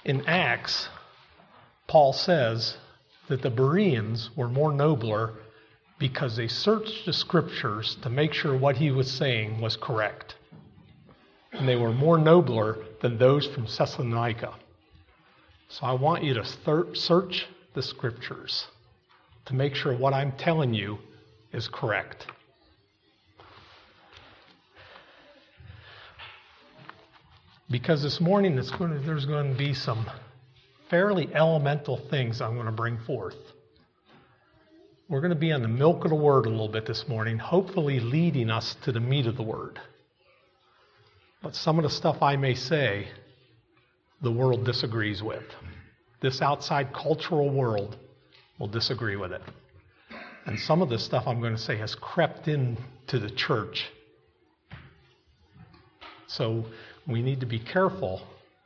In Acts, Paul says that the Bereans were more nobler because they searched the scriptures to make sure what he was saying was correct. And they were more nobler than those from Thessalonica. So I want you to search the scriptures to make sure what I'm telling you is correct. Because this morning there's going to be some fairly elemental things I'm going to bring forth. We're going to be on the milk of the Word a little bit this morning, hopefully leading us to the meat of the Word. But some of the stuff I may say, the world disagrees with. This outside cultural world will disagree with it. And some of the stuff I'm going to say has crept into the church. So we need to be careful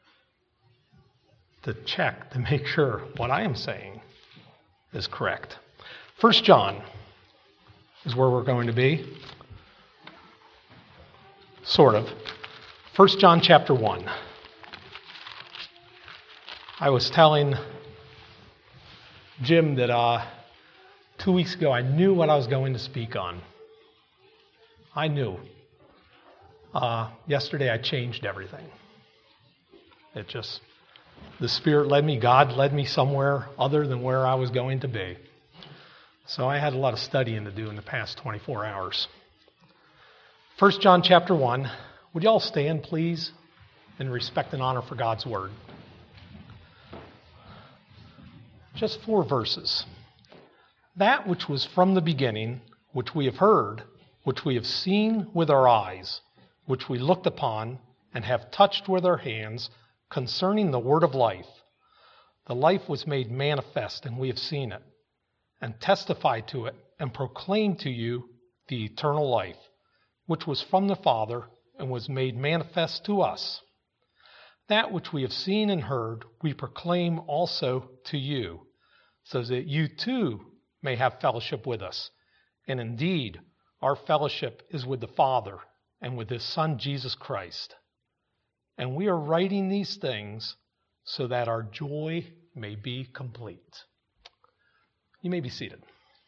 to check to make sure what I am saying is correct. 1 John is where we're going to be. Sort of. 1 John chapter 1. I was telling Jim that 2 weeks ago I knew what I was going to speak on. I knew. Yesterday I changed everything. The Spirit led me, God led me somewhere other than where I was going to be. So I had a lot of studying to do in the past 24 hours. 1 John chapter 1. Would you all stand, please, in respect and honor for God's Word? Just 4 verses. That which was from the beginning, which we have heard, which we have seen with our eyes, which we looked upon and have touched with our hands, concerning the word of life. The life was made manifest, and we have seen it, and testified to it, and proclaimed to you the eternal life, which was from the Father, and was made manifest to us. That which we have seen and heard, we proclaim also to you, so that you too may have fellowship with us. And indeed, our fellowship is with the Father and with His Son, Jesus Christ. And we are writing these things so that our joy may be complete. You may be seated.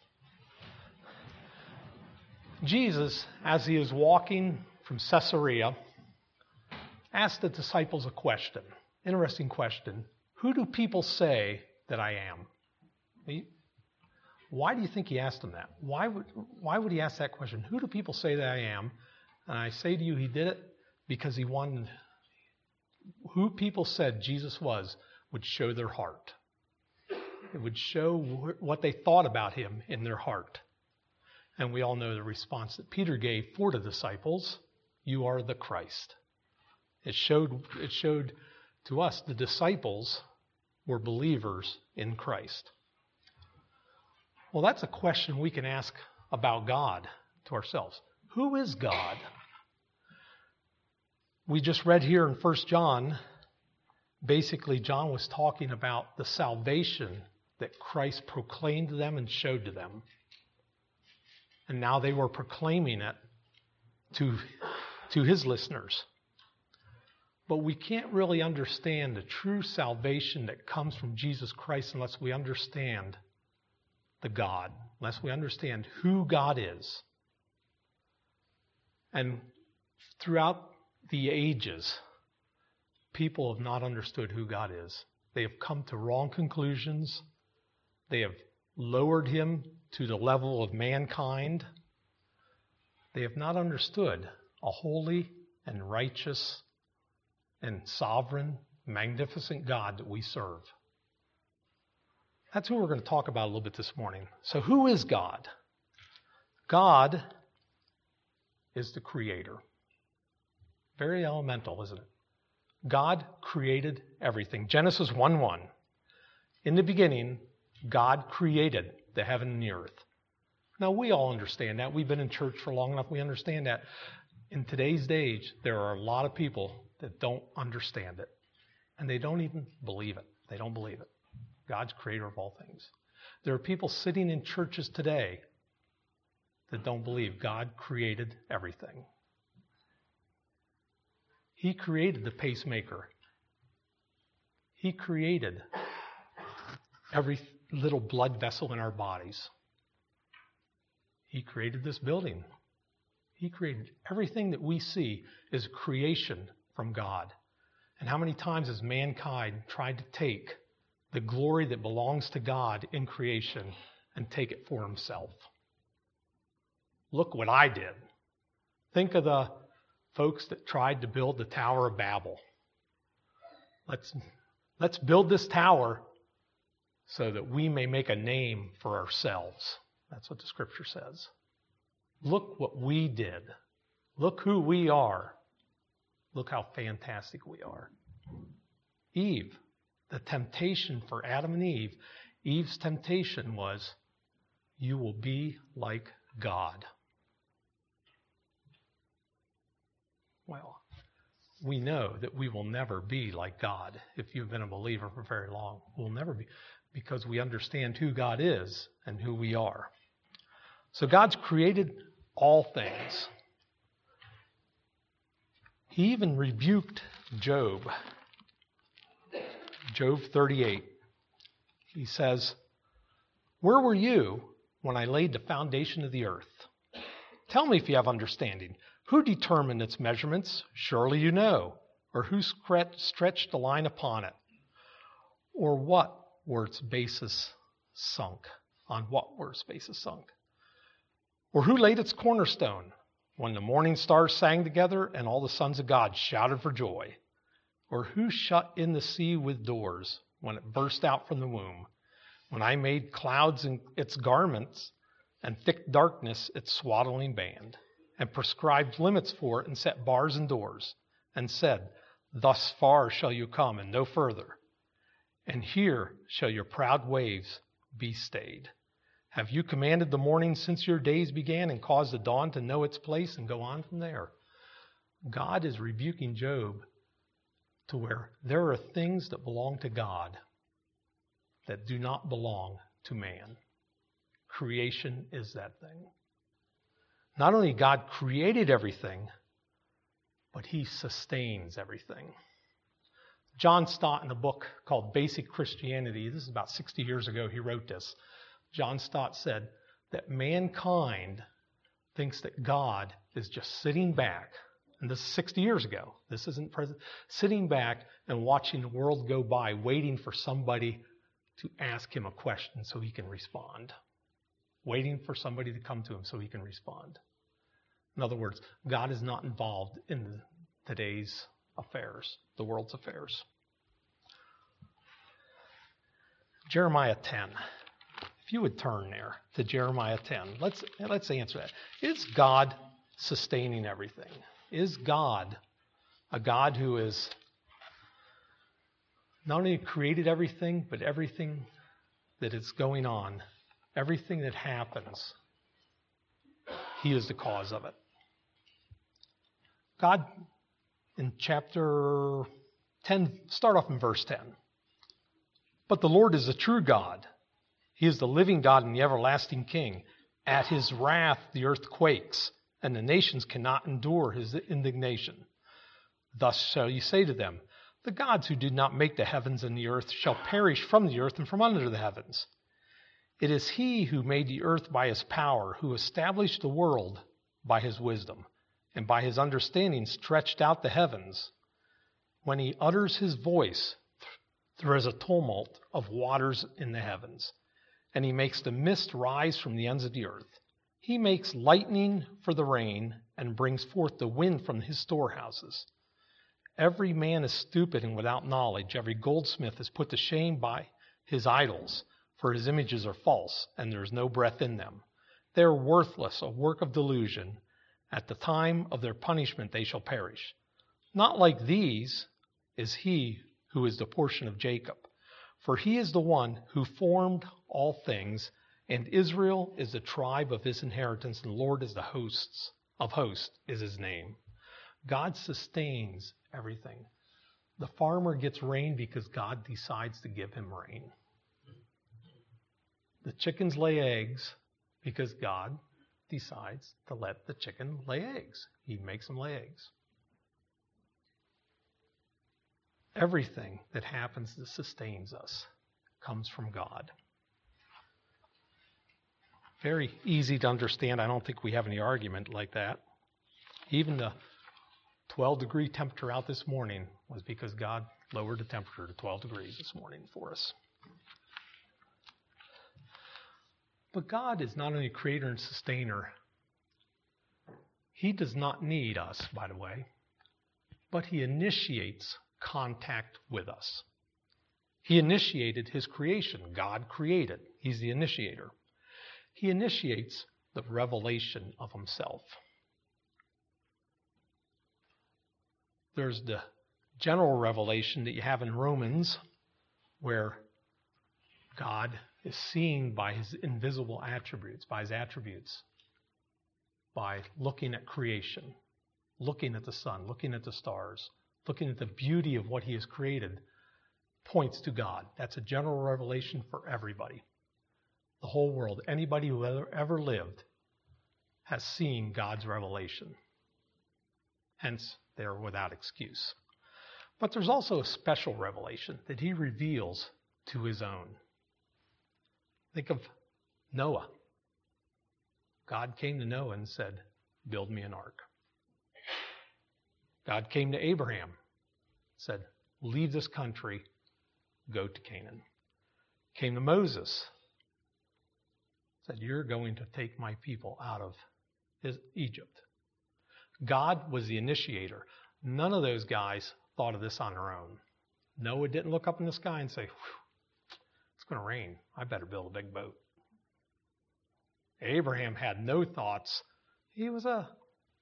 Jesus, as he is walking from Caesarea, asked the disciples a question. Interesting question. Who do people say that I am? Why do you think he asked them that? Why would he ask that question? Who do people say that I am? And I say to you, he did it because he wanted who people said Jesus was would show their heart. It would show what they thought about him in their heart. And we all know the response that Peter gave for the disciples, you are the Christ. It showed to us the disciples were believers in Christ. Well, that's a question we can ask about God to ourselves. Who is God? We just read here in 1 John, basically John was talking about the salvation that Christ proclaimed to them and showed to them. And now they were proclaiming it to his listeners. But we can't really understand the true salvation that comes from Jesus Christ unless we understand the God, unless we understand who God is. And throughout the ages, people have not understood who God is. They have come to wrong conclusions. They have lowered him to the level of mankind. They have not understood a holy and righteous and sovereign, magnificent God that we serve. That's who we're going to talk about a little bit this morning. So who is God? God is the creator. Very elemental, isn't it? God created everything. Genesis 1:1. In the beginning, God created the heaven and the earth. Now, we all understand that. We've been in church for long enough. We understand that. In today's age, there are a lot of people that don't understand it. And they don't even believe it. They don't believe it. God's creator of all things. There are people sitting in churches today that don't believe God created everything. He created the pacemaker. He created every little blood vessel in our bodies. He created this building. He created everything that we see is creation from God. And how many times has mankind tried to take the glory that belongs to God in creation and take it for himself? Look what I did. Think of the folks that tried to build the Tower of Babel. Let's build this tower so that we may make a name for ourselves. That's what the scripture says. Look what we did. Look who we are. Look how fantastic we are. Eve, the temptation for Adam and Eve, Eve's temptation was, you will be like God. Well, we know that we will never be like God. If you've been a believer for very long, we'll never be, because we understand who God is and who we are. So God's created all things. He even rebuked Job. Job 38. He says, "Where were you when I laid the foundation of the earth? Tell me if you have understanding. Who determined its measurements? Surely you know. Or who stretched the line upon it? Or what were its bases sunk? On what were its bases sunk? Or who laid its cornerstone? When the morning stars sang together and all the sons of God shouted for joy? Or who shut in the sea with doors when it burst out from the womb? When I made clouds in its garments and thick darkness its swaddling band, and prescribed limits for it and set bars and doors, and said, thus far shall you come and no further, and here shall your proud waves be stayed. Have you commanded the morning since your days began and caused the dawn to know its place?" And go on from there. God is rebuking Job to where there are things that belong to God that do not belong to man. Creation is that thing. Not only God created everything, but he sustains everything. John Stott, in a book called Basic Christianity, this is about 60 years ago he wrote this. John Stott said that mankind thinks that God is just sitting back, and this is 60 years ago, this isn't present, sitting back and watching the world go by, waiting for somebody to ask him a question so he can respond. Waiting for somebody to come to him so he can respond. In other words, God is not involved in today's affairs, the world's affairs. Jeremiah 10. If you would turn there to Jeremiah 10, let's answer that. Is God sustaining everything? Is God a God who is not only created everything, but everything that is going on, everything that happens, he is the cause of it? God, in chapter 10, start off in verse 10. "But the Lord is the true God. He is the living God and the everlasting King. At his wrath the earth quakes, and the nations cannot endure his indignation. Thus shall you say to them, the gods who did not make the heavens and the earth shall perish from the earth and from under the heavens. It is he who made the earth by his power, who established the world by his wisdom, and by his understanding stretched out the heavens. When he utters his voice, there is a tumult of waters in the heavens, and he makes the mist rise from the ends of the earth. He makes lightning for the rain and brings forth the wind from his storehouses. Every man is stupid and without knowledge. Every goldsmith is put to shame by his idols, for his images are false, and there is no breath in them. They are worthless, a work of delusion. At the time of their punishment they shall perish. Not like these is he who is the portion of Jacob, for he is the one who formed all things, and Israel is the tribe of his inheritance, and the Lord is the hosts is his name." God sustains everything. The farmer gets rain because God decides to give him rain. The chickens lay eggs because God decides to let the chicken lay eggs. He makes them lay eggs. Everything that happens that sustains us comes from God. Very easy to understand. I don't think we have any argument like that. Even the 12-degree temperature out this morning was because God lowered the temperature to 12 degrees this morning for us. But God is not only creator and sustainer. He does not need us, by the way, but he initiates contact with us. He initiated his creation. God created. He's the initiator. He initiates the revelation of himself. There's the general revelation that you have in Romans, where God is seen by his invisible attributes, by looking at creation, looking at the sun, looking at the stars, looking at the beauty of what he has created, points to God. That's a general revelation for everybody. The whole world, anybody who ever lived, has seen God's revelation. Hence, they're without excuse. But there's also a special revelation that he reveals to his own. Think of Noah. God came to Noah and said, "Build me an ark." God came to Abraham, said, "Leave this country, go to Canaan." Came to Moses, said, "You're going to take my people out of Egypt." God was the initiator. None of those guys thought of this on their own. Noah didn't look up in the sky and say, "It's going to rain. I better build a big boat." Abraham had no thoughts. He was a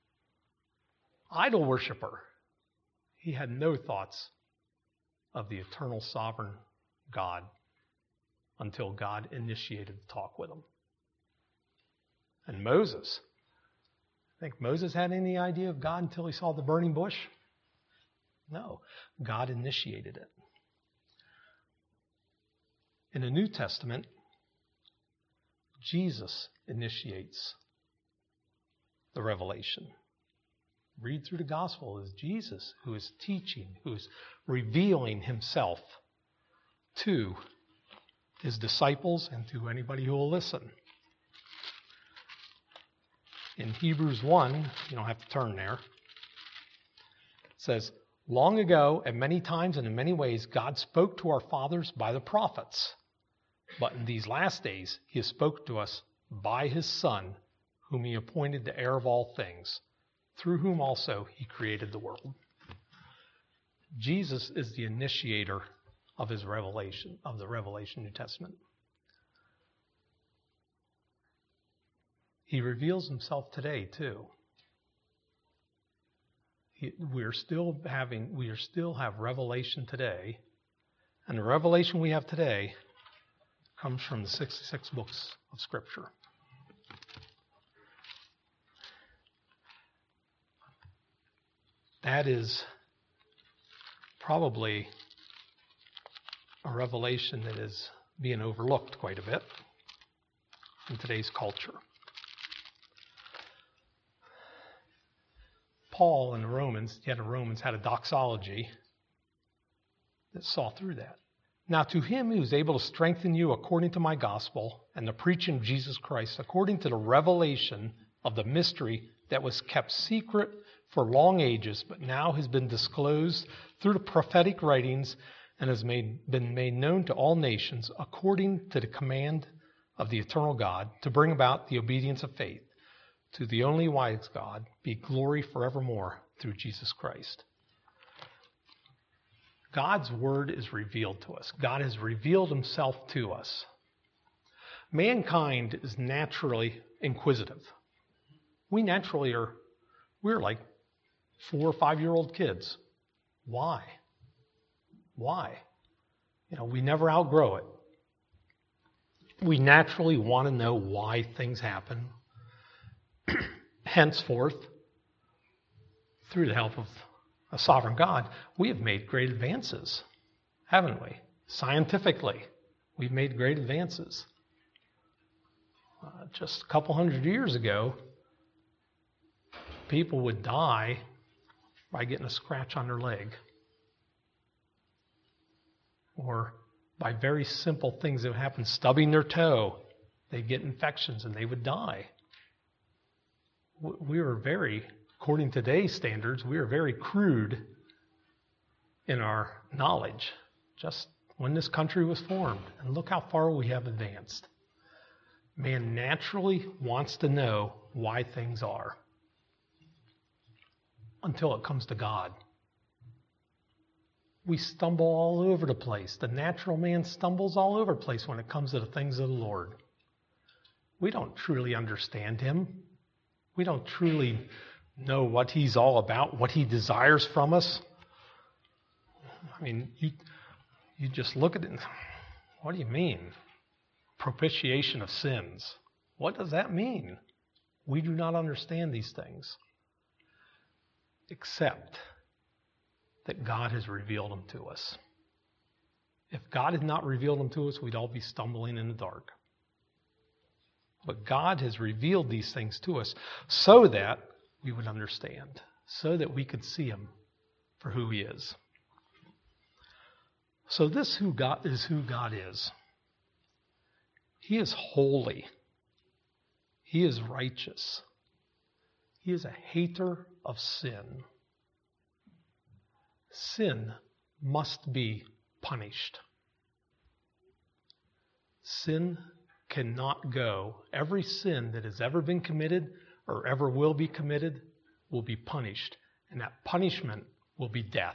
idol worshiper. He had no thoughts of the eternal sovereign God until God initiated the talk with him. And Moses, think Moses had any idea of God until he saw the burning bush? No, God initiated it. In the New Testament, Jesus initiates the revelation. Read through the gospel. It's Jesus who is teaching, who is revealing himself to his disciples and to anybody who will listen. In Hebrews 1, you don't have to turn there, it says, "Long ago, at many times and in many ways, God spoke to our fathers by the prophets. But in these last days, he has spoken to us by his Son, whom he appointed the heir of all things, through whom also he created the world." Jesus is the initiator of his revelation, of the Revelation New Testament. He reveals himself today, too. We still have revelation today, and the revelation we have today comes from the 66 books of Scripture. That is probably a revelation that is being overlooked quite a bit in today's culture. Paul in the Romans had a doxology that saw through that. "Now to him who is able to strengthen you according to my gospel and the preaching of Jesus Christ, according to the revelation of the mystery that was kept secret for long ages, but now has been disclosed through the prophetic writings and has been made known to all nations, according to the command of the eternal God, to bring about the obedience of faith. To the only wise God be glory forevermore through Jesus Christ." God's word is revealed to us. God has revealed himself to us. Mankind is naturally inquisitive. We're like 4 or 5-year-old kids. Why? We never outgrow it. We naturally want to know why things happen. Henceforth, through the help of a sovereign God, we have made great advances, haven't we? Scientifically, we've made great advances. Just a couple hundred years ago, people would die by getting a scratch on their leg. or by very simple things that would happen, stubbing their toe, they'd get infections and they would die. We were according to today's standards, we were very crude in our knowledge just when this country was formed. And look how far we have advanced. Man naturally wants to know why things are until it comes to God. We stumble all over the place. The natural man stumbles all over the place when it comes to the things of the Lord. We don't truly understand him. We don't truly know what he's all about, what he desires from us. I mean, you just look at it and, what do you mean? Propitiation of sins. What does that mean? We do not understand these things, except that God has revealed them to us. If God had not revealed them to us, we'd all be stumbling in the dark. But God has revealed these things to us so that we would understand, so that we could see him for who he is. So this who God is. He is holy. He is righteous. He is a hater of sin. Sin must be punished. Sin cannot go. Every sin that has ever been committed or ever will be committed will be punished. And that punishment will be death.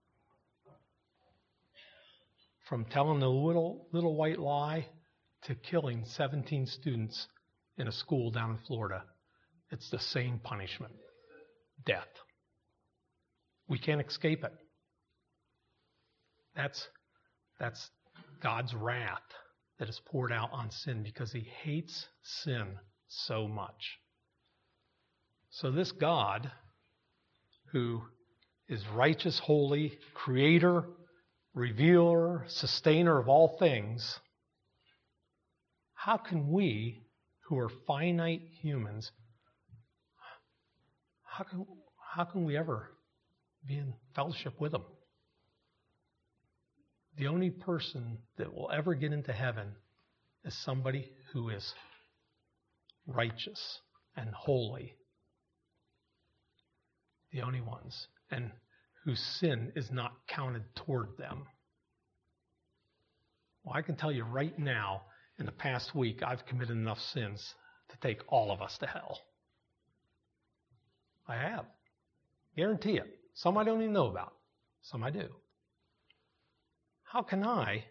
From telling a little white lie to killing 17 students in a school down in Florida, it's the same punishment. Death. We can't escape it. That's God's wrath that is poured out on sin because he hates sin so much. So this God, who is righteous, holy, creator, revealer, sustainer of all things, how can we, who are finite humans, how can we ever be in fellowship with him? The only person that will ever get into heaven is somebody who is righteous and holy. The only ones. And whose sin is not counted toward them. Well, I can tell you right now, in the past week, I've committed enough sins to take all of us to hell. I have. Guarantee it. Some I don't even know about. Some I do. How can I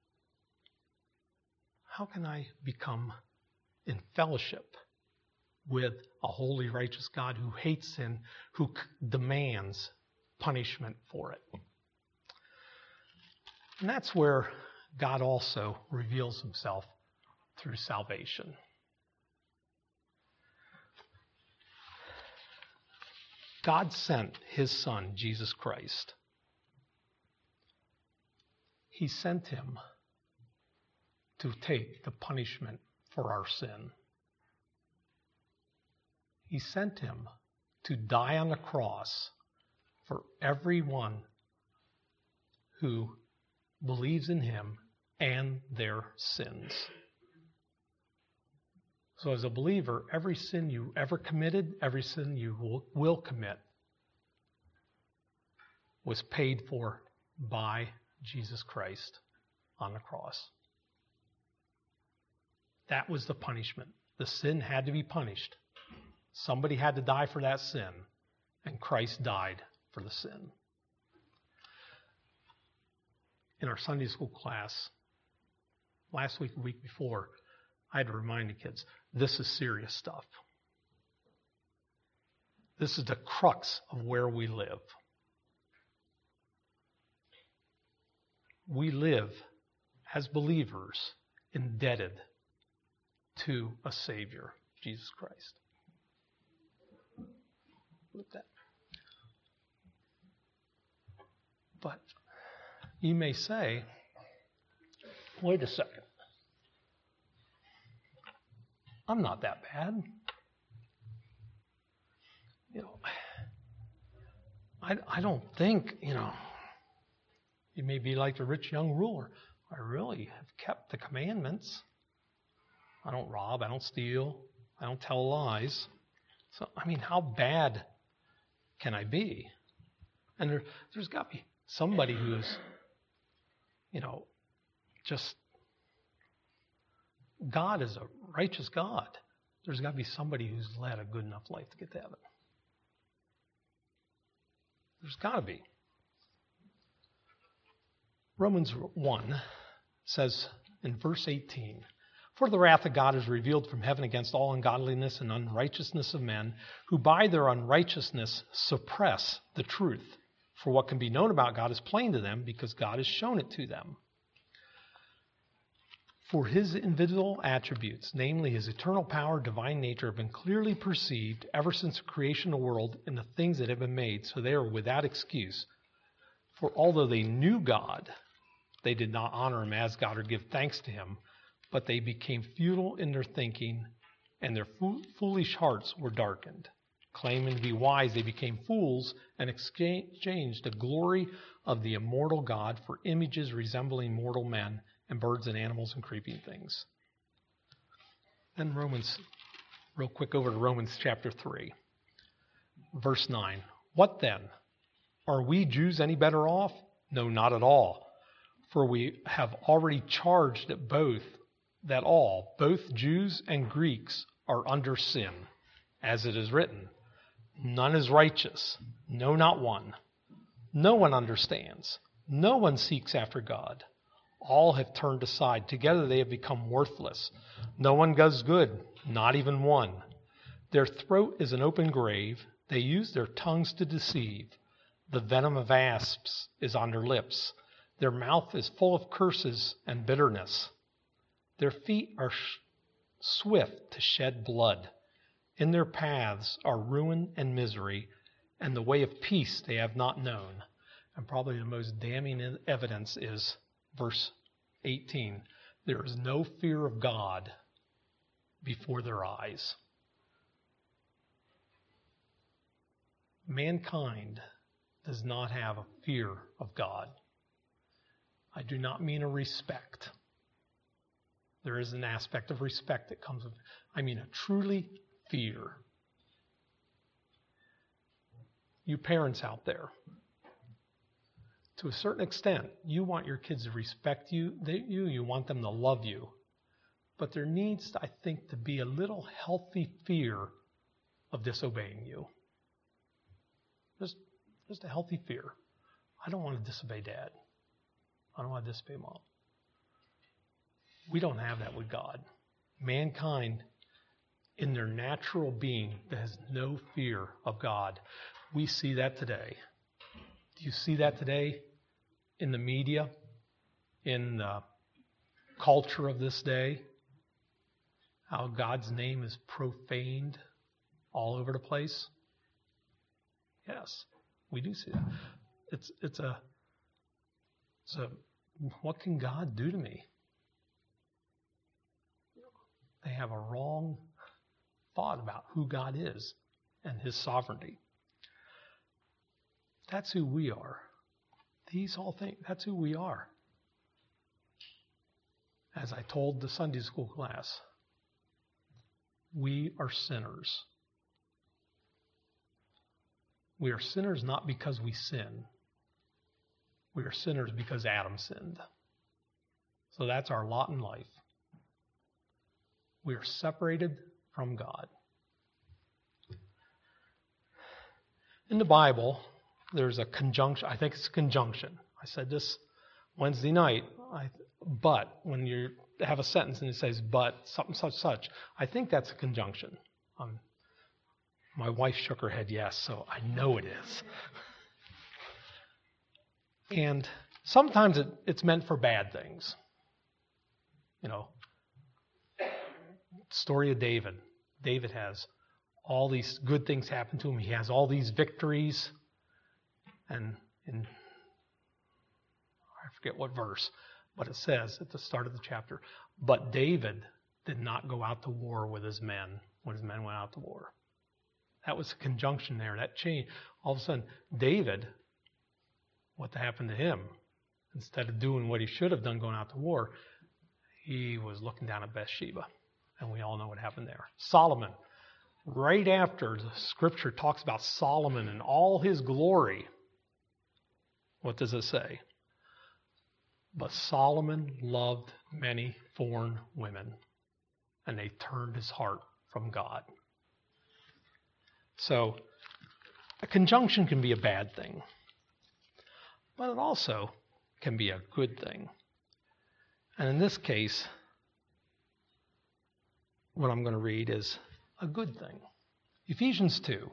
become in fellowship with a holy, righteous God who hates sin, who demands punishment for it? And that's where God also reveals himself through salvation. God sent his Son, Jesus Christ. He sent him to take the punishment for our sin. He sent him to die on the cross for everyone who believes in him and their sins. So as a believer, every sin you ever committed, every sin you will commit, was paid for by Jesus Christ on the cross. That was the punishment. The sin had to be punished. Somebody had to die for that sin, and Christ died for the sin. In our Sunday school class, last week, the week before, I had to remind the kids, this is serious stuff. This is the crux of where we live. We live as believers indebted to a Savior, Jesus Christ. With that. But you may say, wait a second. I'm not that bad. I don't think, You may be like the rich young ruler. I really have kept the commandments. I don't rob, I don't steal, I don't tell lies. So, how bad can I be? And there's got to be somebody who's, just, God is a righteous God. There's got to be somebody who's led a good enough life to get to heaven. There's got to be. Romans 1 says in verse 18, "For the wrath of God is revealed from heaven against all ungodliness and unrighteousness of men, who by their unrighteousness suppress the truth. For what can be known about God is plain to them, because God has shown it to them. For his invisible attributes, namely his eternal power, divine nature, have been clearly perceived ever since the creation of the world in the things that have been made, so they are without excuse. For although they knew God, they did not honor him as God or give thanks to him, but they became futile in their thinking, and their foolish hearts were darkened. Claiming to be wise, they became fools and exchanged the glory of the immortal God for images resembling mortal men and birds and animals and creeping things." Then real quick over to Romans chapter 3, verse 9. "What then? Are we Jews any better off? No, not at all. For we have already charged that both Jews and Greeks are under sin. As it is written, none is righteous, no, not one. No one understands. No one seeks after God. All have turned aside. Together they have become worthless. No one does good, not even one. Their throat is an open grave. They use their tongues to deceive. The venom of asps is on their lips. Their mouth is full of curses and bitterness. Their feet are swift to shed blood. In their paths are ruin and misery, and the way of peace they have not known." And probably the most damning evidence is verse 18. "There is no fear of God before their eyes." Mankind does not have a fear of God. I do not mean a respect. There is an aspect of respect that comes with it. I mean a truly fear. You parents out there, to a certain extent, you want your kids to respect you. You want them to love you. But there needs, I think, to be a little healthy fear of disobeying you. Just a healthy fear. I don't want to disobey Dad. I don't want to disobey Mom. We don't have that with God. Mankind, in their natural being, has no fear of God. We see that today. Do you see that today in the media, in the culture of this day? How God's name is profaned all over the place? Yes, we do see that. It's a what can God do to me? They have a wrong thought about who God is and his sovereignty. That's who we are. These all things, that's who we are. As I told the Sunday school class, we are sinners. We are sinners not because we sin. We are sinners because Adam sinned. So that's our lot in life. We are separated from God. In the Bible, there's a conjunction. I think it's a conjunction. I said this Wednesday night. But when you have a sentence and it says but something such, I think that's a conjunction. My wife shook her head yes, so I know it is. And sometimes it's meant for bad things. Story of David. David has all these good things happen to him. He has all these victories. And I forget what verse, but it says at the start of the chapter, but David did not go out to war with his men when his men went out to war. That was a conjunction there. That changed. All of a sudden, David, what happened to him? instead of doing what he should have done going out to war, he was looking down at Bathsheba. And we all know what happened there. Solomon, right after the scripture talks about Solomon and all his glory, what does it say? But Solomon loved many foreign women, and they turned his heart from God. So, a conjunction can be a bad thing, but it also can be a good thing. And in this case, what I'm going to read is a good thing. Ephesians 2.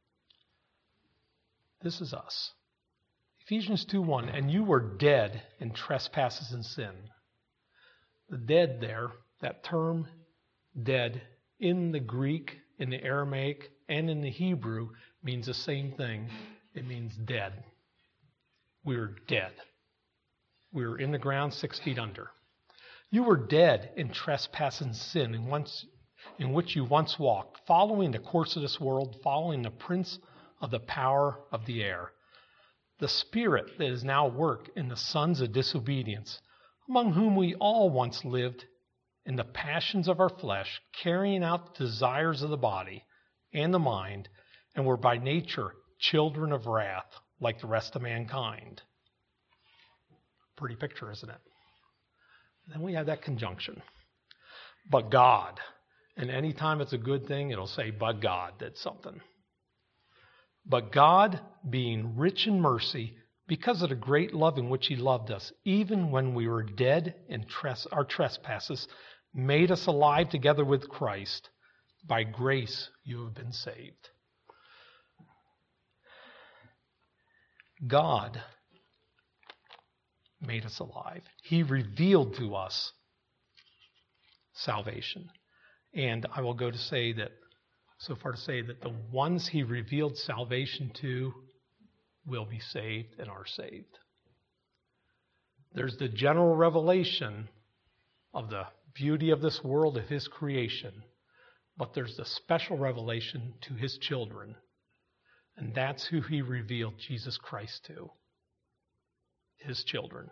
This is us. Ephesians 2:1, and you were dead in trespasses and sin. The dead there, that term dead, in the Greek, in the Aramaic, and in the Hebrew means the same thing. It means dead. We were dead. We were in the ground 6 feet under. You were dead in trespass and sin, in which you once walked, following the course of this world, following the prince of the power of the air, the spirit that is now at work in the sons of disobedience, among whom we all once lived in the passions of our flesh, carrying out the desires of the body and the mind, and were by nature children of wrath, like the rest of mankind. Pretty picture, isn't it? And then we have that conjunction. But God. And any time it's a good thing, it'll say, but God did something. But God, being rich in mercy, because of the great love in which he loved us, even when we were dead in our trespasses, made us alive together with Christ. By grace you have been saved. God made us alive. He revealed to us salvation. And I will go to say that, so far to say that the ones he revealed salvation to will be saved and are saved. There's the general revelation of the beauty of this world, of his creation, but there's the special revelation to his children, and that's who he revealed Jesus Christ to, his children.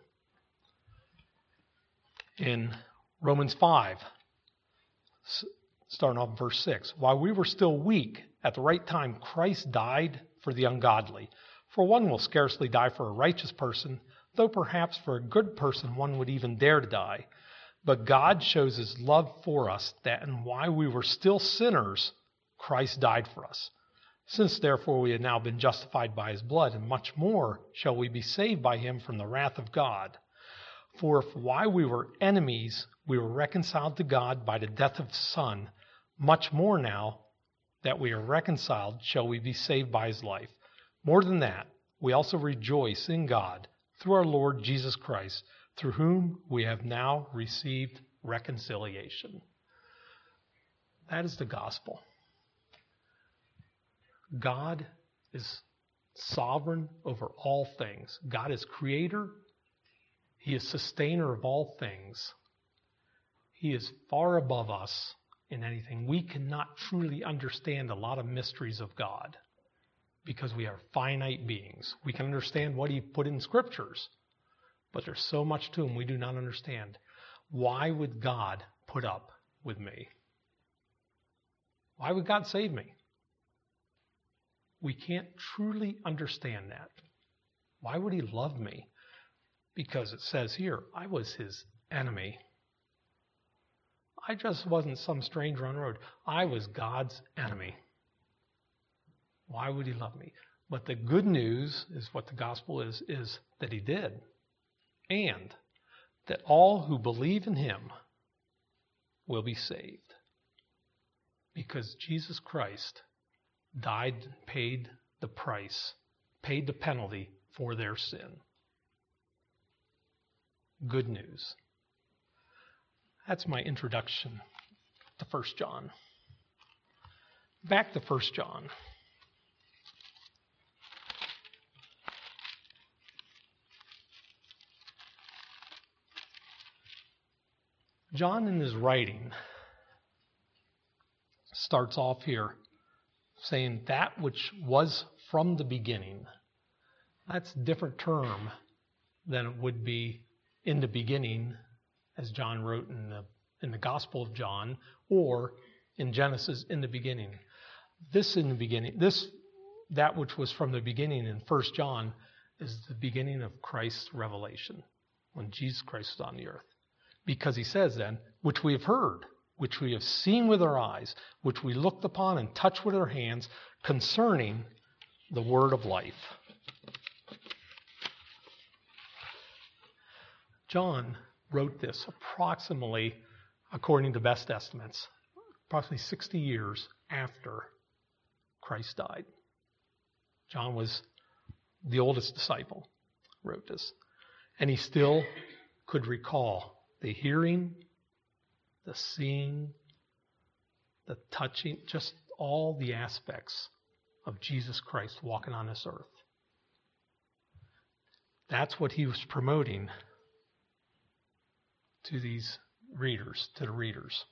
In Romans 5, starting off in verse 6, while we were still weak, at the right time Christ died for the ungodly. For one will scarcely die for a righteous person, though perhaps for a good person one would even dare to die. But God shows his love for us, that and while we were still sinners, Christ died for us. Since therefore we have now been justified by his blood, and much more shall we be saved by him from the wrath of God. For if while we were enemies, we were reconciled to God by the death of his Son, much more now that we are reconciled shall we be saved by his life. More than that, we also rejoice in God through our Lord Jesus Christ, through whom we have now received reconciliation. That is the gospel. God is sovereign over all things. God is creator. He is sustainer of all things. He is far above us in anything. We cannot truly understand a lot of mysteries of God because we are finite beings. We can understand what he put in scriptures, but there's so much to him we do not understand. Why would God put up with me? Why would God save me? We can't truly understand that. Why would he love me? Because it says here, I was his enemy. I just wasn't some stranger on the road. I was God's enemy. Why would he love me? But the good news is what the gospel is that he did. And that all who believe in him will be saved. Because Jesus Christ died, paid the price, paid the penalty for their sin. Good news. That's my introduction to 1 John. Back to 1 John. John in his writing starts off here saying that which was from the beginning. That's a different term then it would be in the beginning, as John wrote in the Gospel of John, or in Genesis, in the beginning. This in the beginning, that which was from the beginning in 1 John is the beginning of Christ's revelation, when Jesus Christ was on the earth. Because he says then, which we have heard, which we have seen with our eyes, which we looked upon and touched with our hands, concerning the word of life. John wrote this approximately, according to best estimates, approximately 60 years after Christ died. John was the oldest disciple, wrote this. And he still could recall the hearing, the seeing, the touching, just all the aspects of Jesus Christ walking on this earth. That's what he was promoting to these readers, to the readers.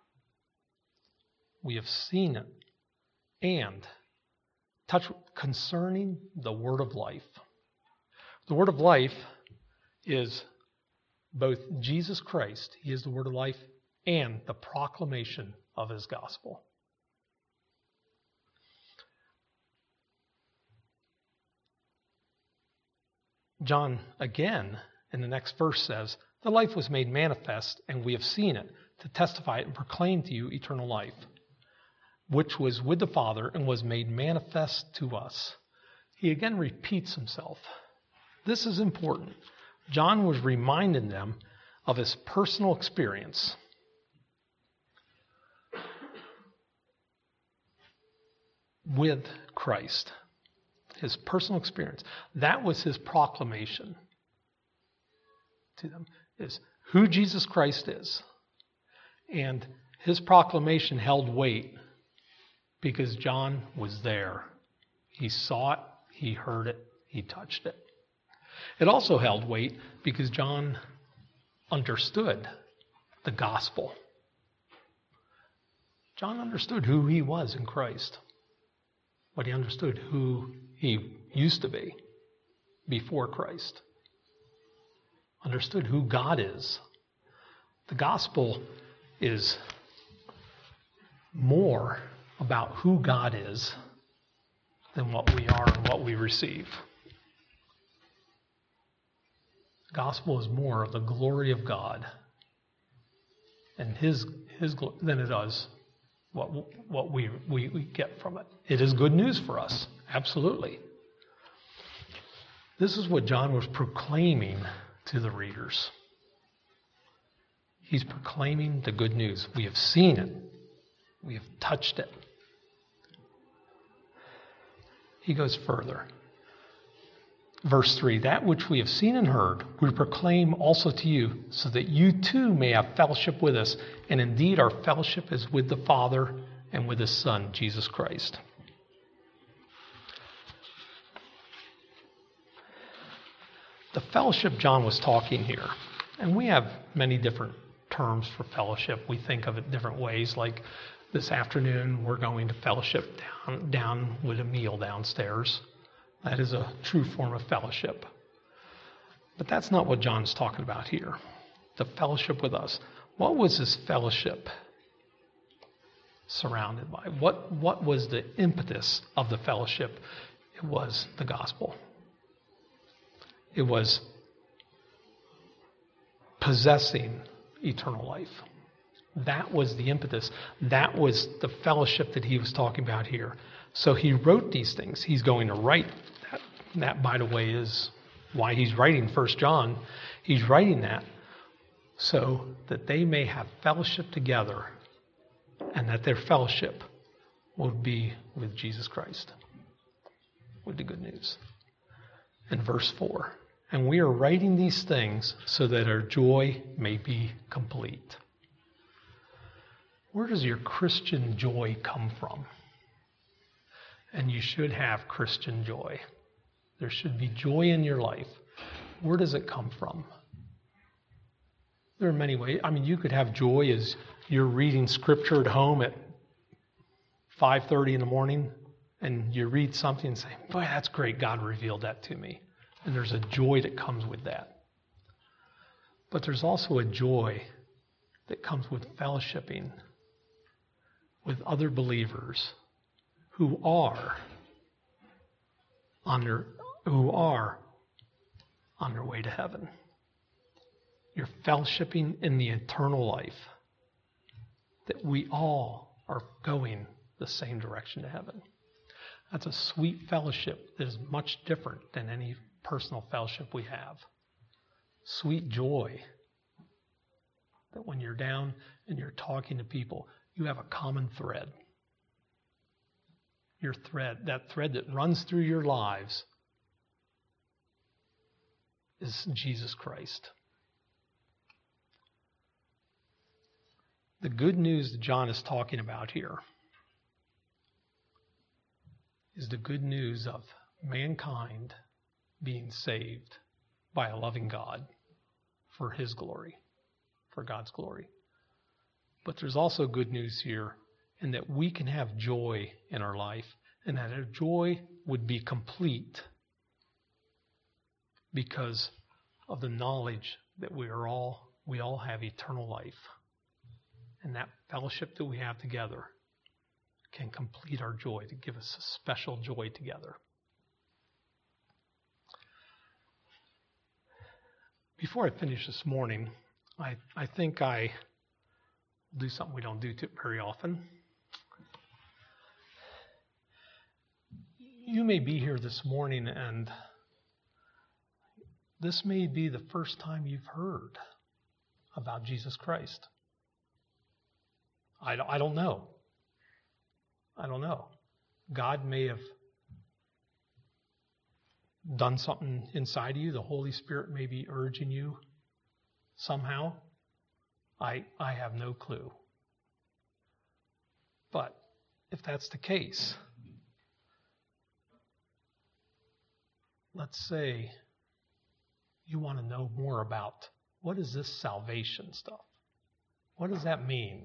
We have seen it and touch concerning the word of life. The word of life is both Jesus Christ, he is the word of life, and the proclamation of his gospel. John, again, in the next verse says, the life was made manifest, and we have seen it, to testify it and proclaim to you eternal life, which was with the Father and was made manifest to us. He again repeats himself. This is important. John was reminding them of his personal experience. With Christ. His personal experience. That was his proclamation to them, is who Jesus Christ is. And his proclamation held weight because John was there. He saw it, he heard it, he touched it. It also held weight because John understood the gospel. John understood who he was in Christ. But he understood who he used to be before Christ. Understood who God is. The gospel is more about who God is than what we are and what we receive. The gospel is more of the glory of God and his glory than it does what we get from it. It is good news for us, absolutely. This is what John was proclaiming to the readers. He's proclaiming the good news. We have seen it. We have touched it. He goes further. Verse 3, that which we have seen and heard, we proclaim also to you, so that you too may have fellowship with us. And indeed, our fellowship is with the Father and with his Son, Jesus Christ. The fellowship John was talking here, and we have many different terms for fellowship. We think of it different ways, like this afternoon we're going to fellowship down with a meal downstairs. That is a true form of fellowship. But that's not what John's talking about here. The fellowship with us. What was this fellowship surrounded by? What was the impetus of the fellowship? It was the gospel. It was possessing eternal life. That was the impetus. That was the fellowship that he was talking about here. So he wrote these things. He's going to write that. That, by the way, is why he's writing 1 John. He's writing that so that they may have fellowship together and that their fellowship will be with Jesus Christ, with the good news. In verse 4, and we are writing these things so that our joy may be complete. Where does your Christian joy come from? And you should have Christian joy. There should be joy in your life. Where does it come from? There are many ways. I mean, you could have joy as you're reading scripture at home at 5:30 in the morning, and you read something and say, boy, that's great. God revealed that to me. And there's a joy that comes with that. But there's also a joy that comes with fellowshipping with other believers who are on their way to heaven. You're fellowshipping in the eternal life, that we all are going the same direction to heaven. That's a sweet fellowship that is much different than any personal fellowship we have. Sweet joy that when you're down and you're talking to people, you have a common thread. Your thread, that thread that runs through your lives, is Jesus Christ. The good news that John is talking about here is the good news of mankind being saved by a loving God for His glory, for God's glory. But there's also good news here in that we can have joy in our life, and that our joy would be complete because of the knowledge that we all have eternal life. And that fellowship that we have together can complete our joy, to give us a special joy together. Before I finish this morning, I think I will do something we don't do very often. You may be here this morning and this may be the first time you've heard about Jesus Christ. I don't know. I don't know. God may have done something inside of you. The Holy Spirit may be urging you somehow. I have no clue. But if that's the case, let's say you want to know more about what is this salvation stuff? What does that mean?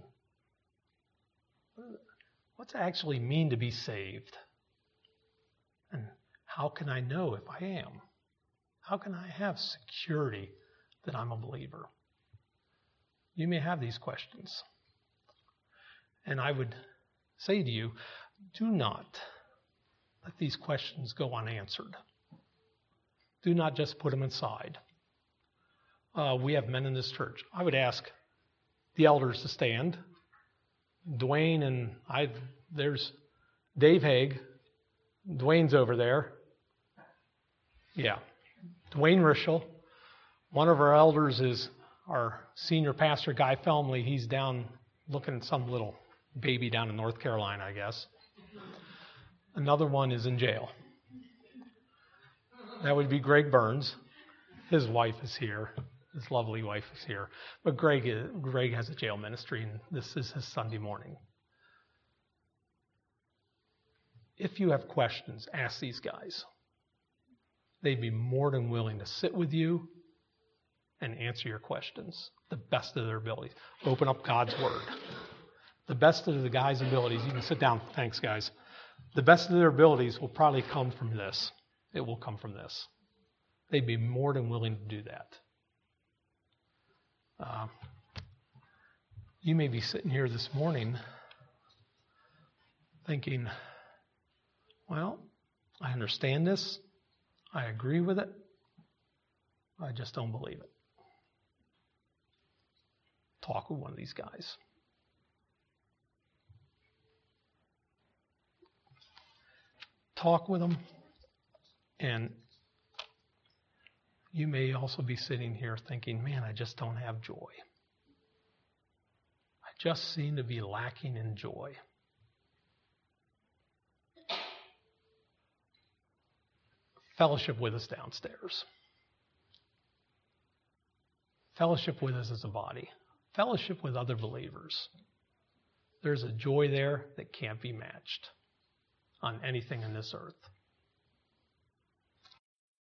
What's it actually mean to be saved? And how can I know if I am? How can I have security that I'm a believer? You may have these questions. And I would say to you, do not let these questions go unanswered. Do not just put them aside. We have men in this church. I would ask the elders to stand. Dwayne and there's Dave Haig. Dwayne's over there. Yeah. Dwayne Rischel. One of our elders is our senior pastor, Guy Felmley. He's down looking at some little baby down in North Carolina, I guess. Another one is in jail. That would be Greg Burns. His wife is here. His lovely wife is here. But Greg has a jail ministry, and this is his Sunday morning. If you have questions, ask these guys. They'd be more than willing to sit with you and answer your questions, the best of their abilities. Open up God's Word. The best of the guys' abilities. You can sit down. Thanks, guys. The best of their abilities will probably come from this. It will come from this. They'd be more than willing to do that. You may be sitting here this morning thinking, well, I understand this. I agree with it. I just don't believe it. Talk with one of these guys. Talk with them. And you may also be sitting here thinking, man, I just don't have joy. I just seem to be lacking in joy. Fellowship with us downstairs. Fellowship with us as a body. Fellowship with other believers. There's a joy there that can't be matched on anything in this earth.